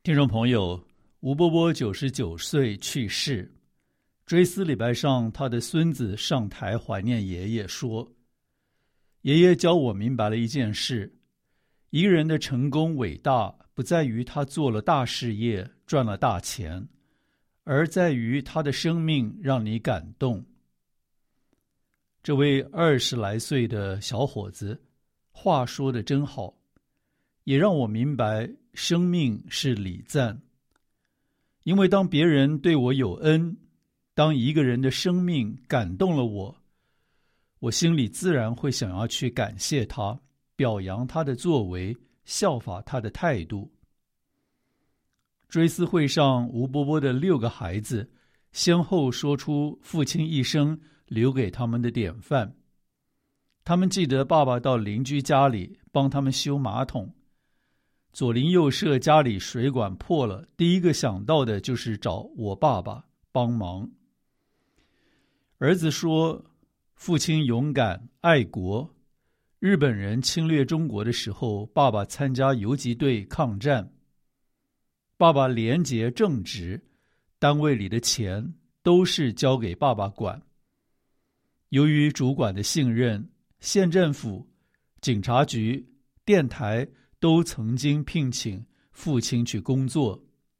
听众朋友，吴伯伯99岁去世，追思礼拜上，他的孙子上台怀念爷爷，说：爷爷教我明白了一件事，一个人的成功伟大，不在于他做了大事业，赚了大钱，而在于他的生命让你感动。这位20来岁的小伙子话说得真好，也让我明白生命是礼赞。因为当别人对我有恩，当一个人的生命感动了我心里自然会想要去感谢他，表扬他的作为，效法他的态度。追思会上，吴伯伯的6个孩子先后说出父亲一生留给他们的典范。他们记得爸爸到邻居家里帮他们修马桶，左邻右舍家里水管破了，第一个想到的就是找我爸爸帮忙。儿子说，父亲勇敢爱国，日本人侵略中国的时候，爸爸参加游击队抗战。爸爸廉洁正直，单位里的钱都是交给爸爸管。由于主管的信任，县政府、警察局、电台都曾经聘请父亲去工作。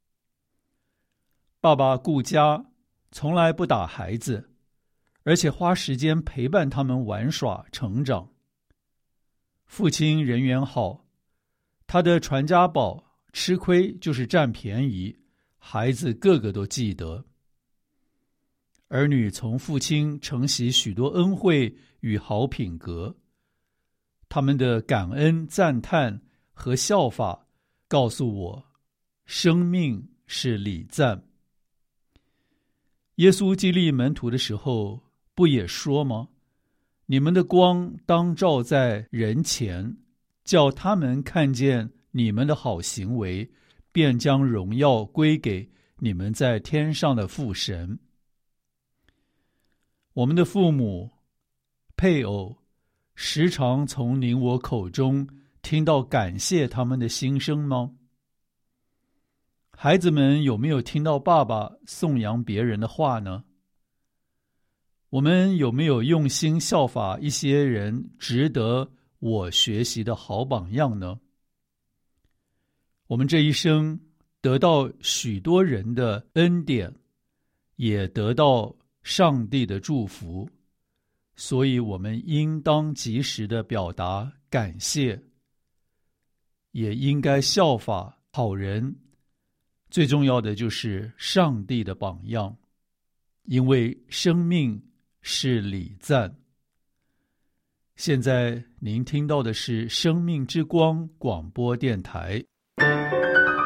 爸爸顾家，从来不打孩子，而且花时间陪伴他们玩耍成长。父亲人缘好，他的传家宝吃亏就是占便宜，孩子个个都记得。儿女从父亲承袭许多恩惠与好品格，他们的感恩赞叹和效法告诉我，生命是礼赞。耶稣激励门徒的时候，不也说吗？你们的光当照在人前，叫他们看见你们的好行为，便将荣耀归给你们在天上的父神。我们的父母、配偶，时常从您我口中听到感谢他们的心声吗？孩子们有没有听到爸爸颂扬别人的话呢？我们有没有用心效法一些人值得我学习的好榜样呢？我们这一生得到许多人的恩典，也得到上帝的祝福，所以我们应当及时地表达感谢，也应该效法好人。最重要的就是上帝的榜样，因为生命是礼赞。现在您听到的是生命之光广播电台。